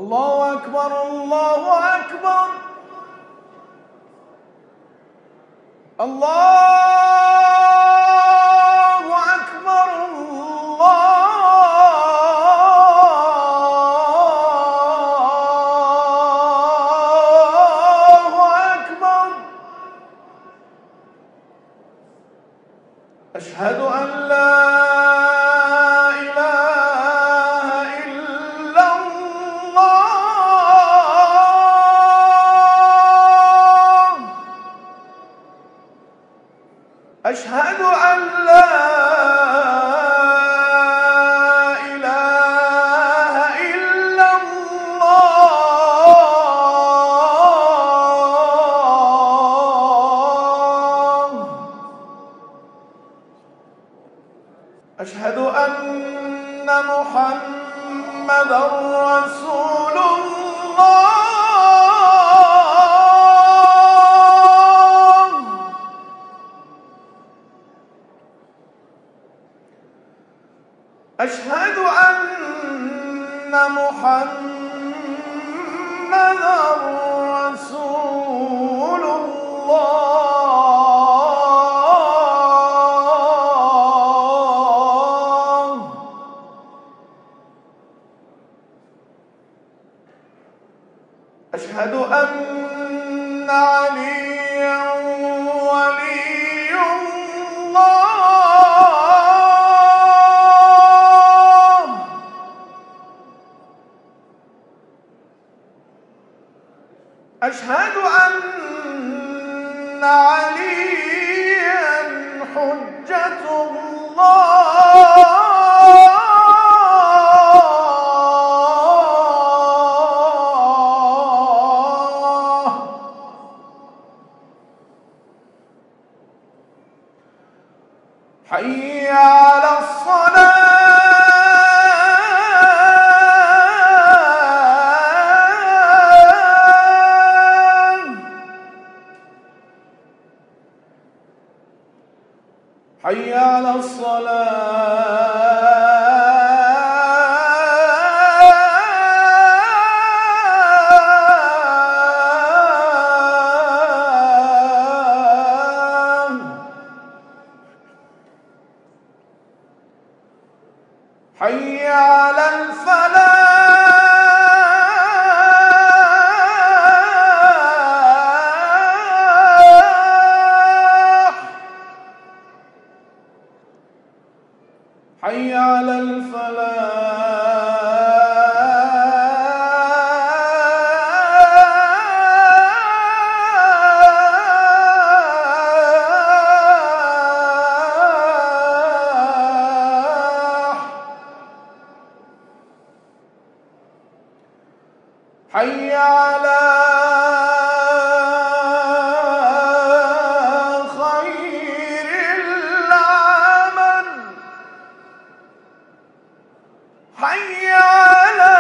الله أكبر الله أكبر الله أكبر الله أكبر. أشهد أن لا أشهد أن لا إله إلا الله. أشهد أن محمدًا رسول الله. أشهد أن محمدًا رسول الله. أشهد أن عليًّا ولي الله. أشهد أن عليًّا حجة الله. حي على الصلاة. حي على الصلاة. حي على الفلاح. حي على الفلاح. حي على خير العمل. حي على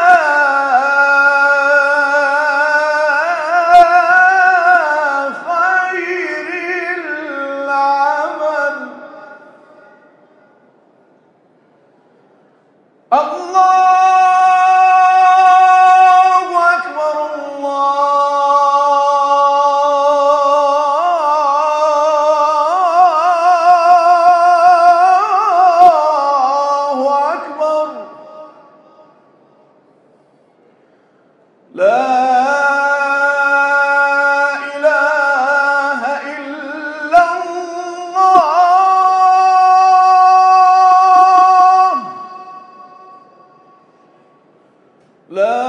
خير العمل. الله لا إله إلا الله. لا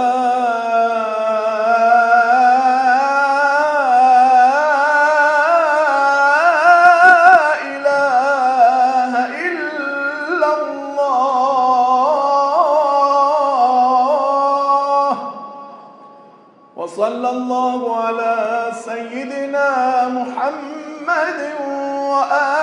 إله إلا الله. وصلى الله على سيدنا محمد وآله